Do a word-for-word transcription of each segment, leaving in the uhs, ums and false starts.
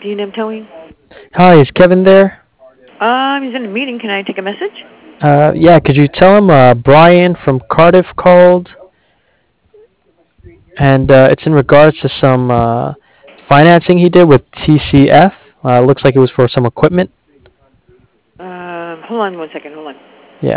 D and M Towing. Hi, is Kevin there? Um, he's in a meeting. Can I take a message? Uh, yeah, could you tell him uh, Brian from Cardiff called, and uh, it's in regards to some uh, financing he did with T C F. Uh, looks like it was for some equipment. Um, hold on one second. Hold on. Yeah.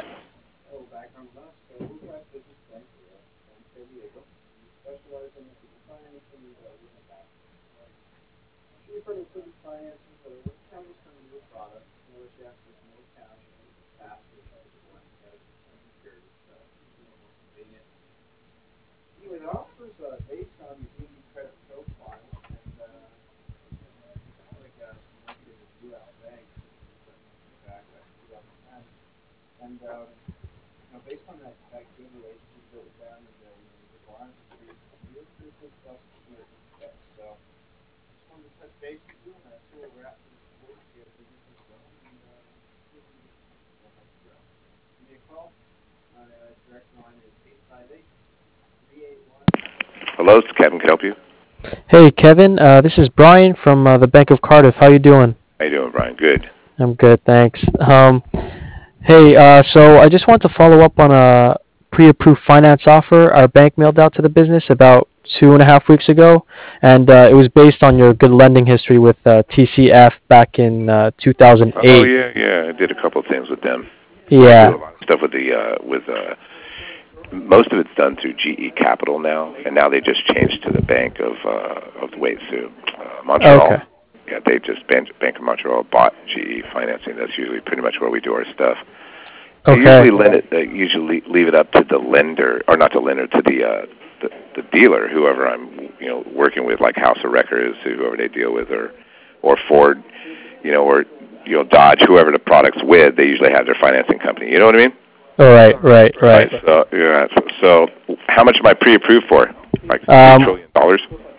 Hello, it's Kevin. Can I help you? Hey, Kevin. Uh, this is Brian from uh, the Bank of Cardiff. How you doing? How you doing, Brian? Good. I'm good, thanks. Um, hey, uh, so I just want to follow up on a pre-approved finance offer our bank mailed out to the business about two and a half weeks ago, and uh, it was based on your good lending history with uh, T C F back in uh, Oh two thousand eight. yeah, yeah. I did a couple of things with them. I do Yeah. a lot of stuff with the uh, with uh, most of it's done through G E Capital now, and now they just changed to the Bank of uh, of the Wait, through uh, Montreal. Okay. Yeah, they just Bank, Bank of Montreal bought G E financing. That's usually pretty much where we do our stuff. They Okay. usually lend it. They usually leave it up to the lender, or not the lender, to the uh, the, the dealer, whoever I'm you know working with, like House of Records, whoever they deal with, or or Ford, you know, or you know Dodge, whoever the product's with. They usually have their financing company. You know what I mean? All right. Right. Right. Right. So yeah. So, so how much am I pre-approved for? Like three Um, trillion dollars?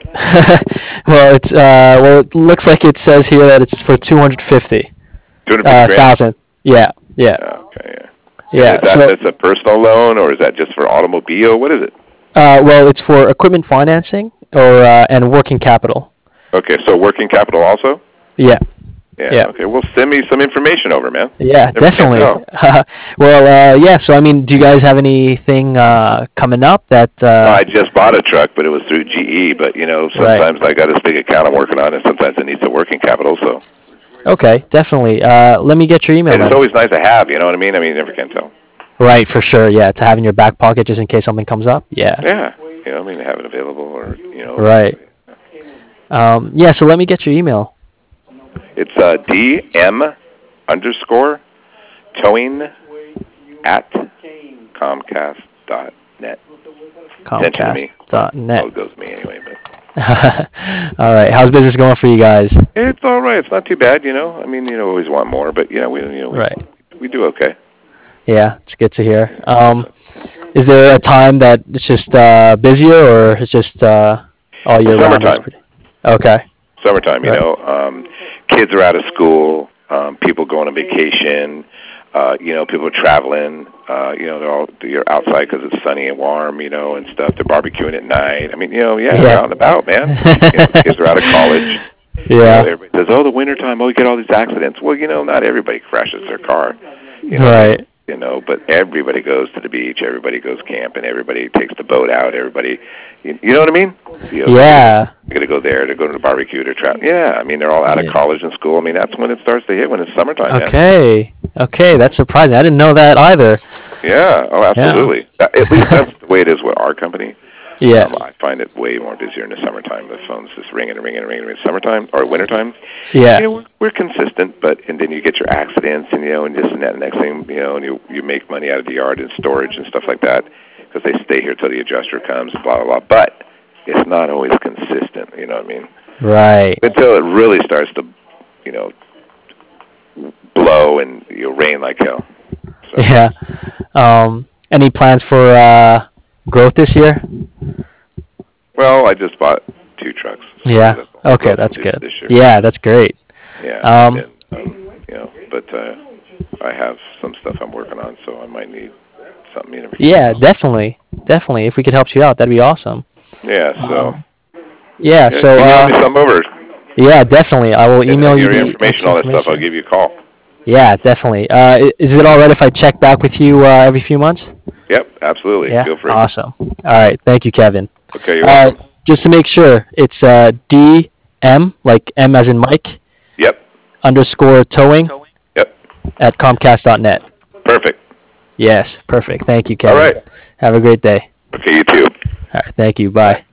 well, it's uh, well, it looks like it says here that it's for two hundred fifty Two hundred fifty uh, grand. thousand. Yeah. Yeah. Yeah, okay. Yeah. And Yeah. is that So, that's a personal loan, or is that just for automobile? What is it? uh, well, it's for equipment financing or uh, and working capital. Okay. So working capital also. Yeah. Yeah. Yeah. Okay. Well, send me some information over, man. Yeah, Never can definitely. tell. well, uh, yeah. So, I mean, do you guys have anything uh, coming up that? Well, Uh, I just bought a truck, but it was through G E. But you know, right. sometimes I got this big account I'm working on, and sometimes it needs the working capital. So Okay, definitely. Uh, let me get your email and it's then. always nice to have. You know what I mean? I mean, you never can tell. Right, for sure. Yeah, to have in your back pocket just in case something comes up. Yeah. Yeah. You know, I mean, have it available, or you know. Right. Um, yeah. So let me get your email. It's uh, D M underscore towing at Comcast dot net. Attention to me. Comcast dot net. Oh, it goes to me anyway, but All right. How's business going for you guys? it's all right. It's not too bad, you know. I mean, you know, always want more, but you know, we you know we, Right. we do okay. Yeah, it's good to hear. Um, is there a time that it's just uh, busier, or it's just uh, all year round? Is Summertime. pretty... Okay. Summertime, you Right. know, um, kids are out of school, um, people going on vacation, uh, you know, people are traveling, uh, you know, they're all you're outside because it's sunny and warm, you know, and stuff. They're barbecuing at night. I mean, you know, yeah, Yeah. they're out and about, man. You know, kids are out of college. You know, Yeah. everybody says, "Oh, the wintertime, oh, you get all these accidents." Well, you know, not everybody crashes their car. You know, Right. you know, but everybody goes to the beach, everybody goes camping, everybody takes the boat out, everybody, you, you know what I mean? You know, Yeah. You're going to go there to go to the barbecue to travel. Yeah, I mean, they're all out of Yeah. college and school. I mean, that's when it starts to hit, when it's summertime, man. Okay. Okay, that's surprising. I didn't know that either. Yeah, oh, absolutely. That, at least that's the way it is with our company. Yeah. Um, I find it way more busier in the summertime. The phone's just ringing and ringing and ringing in summertime or wintertime. Yeah. You know, we're, we're consistent, but and then you get your accidents, and you know, and this and that. And next thing, you know, and you you make money out of the yard and storage and stuff like that because they stay here till the adjuster comes, blah blah blah. But it's not always consistent. You know what I mean? Right. Until it really starts to, you know, blow and you know, rain like hell. So. Yeah. Um, any plans for uh, growth this year? Well, I just bought two trucks. So Yeah. that's all Okay, growth that's this- good. This year. Yeah, that's great. Yeah. Um, and, um, you know, but uh, I have some stuff I'm working on, so I might need something. You never Yeah, know. definitely. Definitely. If we could help you out, that'd be awesome. Yeah. So. Um, yeah, Yeah, so can you help me uh, some over? Yeah, definitely. I will email and you your the information, all that stuff. I'll give you a call. Yeah, definitely. Uh, i- is it all right if I check back with you uh, every few months? Yep, absolutely. Yeah. Feel free. Awesome. All right. Thank you, Kevin. Okay, you're Uh, welcome. just to make sure, it's uh, D M, like M as in Mike, Yep. underscore towing Yep. at Comcast dot net. Perfect. Yes, perfect. Thank you, Kevin. All right. Have a great day. Okay, you too. All right. Thank you. Bye.